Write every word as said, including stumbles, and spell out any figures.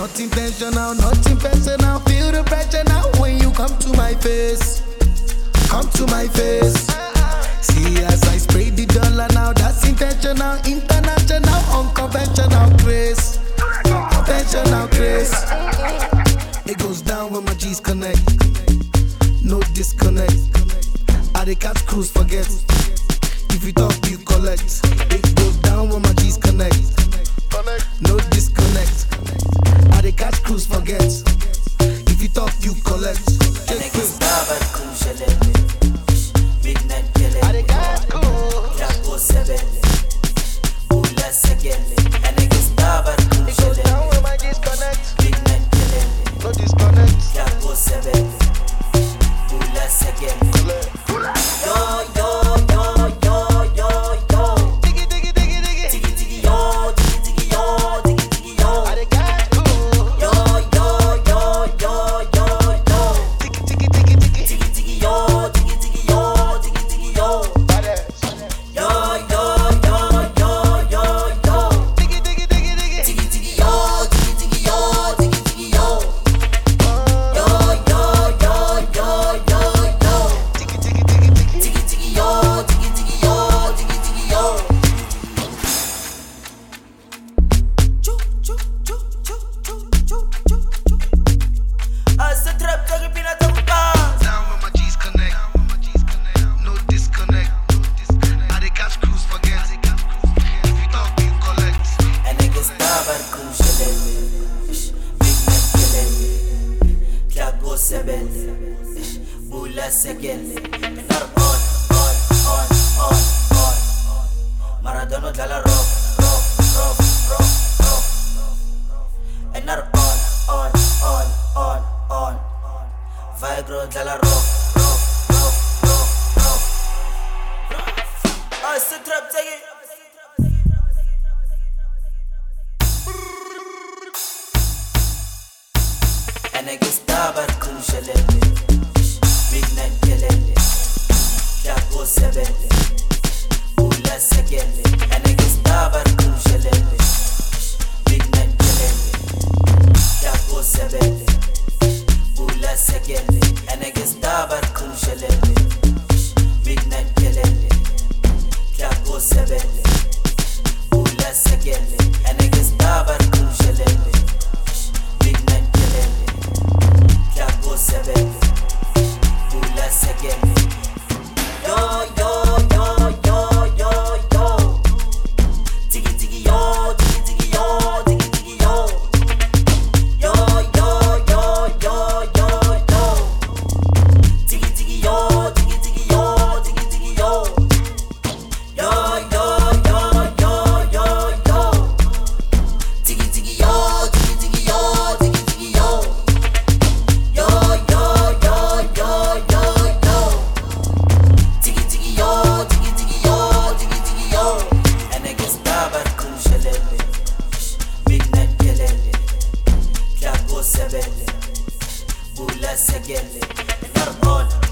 Not intentional, not impersonal. Feel the pressure now when you come to my face. Come to my face. See as I spray the dollar now, that's intentional, international, unconventional grace. Conventional grace. It goes down when my G's connect. No disconnect. I the catch cruise forget. If you talk, you collect. It goes down when my G's connect. No disconnect. I the catch cruise forget. If you talk, you collect. Bula segele, enar on, on, on, on, on. Maradona dala rock, rock, rock, rock, rock. Enar on, on, on, on, on. Vigro dala rock, rock, rock, rock, rock. Ah, c'est trap tagi. Ana gestabar kun shalele. Midnight kelele, Jago sebele, Bula segele, Anagistabar kunshelele. Midnight kelele, Jago sebele, Bula segele, Anagistabar kunshelele. Midnight kelele, Jago sebele, Bula segele, Anagistabar kunshelele. Midnight kelele, Jago sebele. Again. Yo, yo, yo, yo, yo, yo. Diggy, diggy, yo, diggy, diggy, yo, diggy, diggy, yo. Yo, yo, yo, yo, yo, yo. Diggy, diggy, yo, diggy, diggy, yo, diggy, diggy, yo. Yo, yo, yo, yo, yo, yo. Diggy, diggy, yo, diggy, diggy, yo, diggy, diggy, yo. Yo, yo, yo, yo, yo. Bula segele, enar on.